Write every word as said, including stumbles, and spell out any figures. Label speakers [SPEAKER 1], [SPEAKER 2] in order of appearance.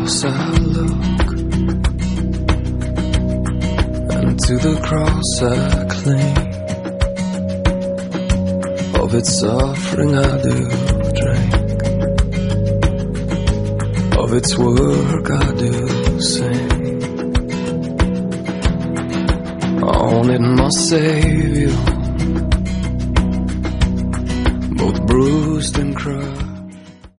[SPEAKER 1] cross I look, and to the cross I cling. Of its offering I do drink, of its work I do sing. On it my Savior, both bruised and crushed.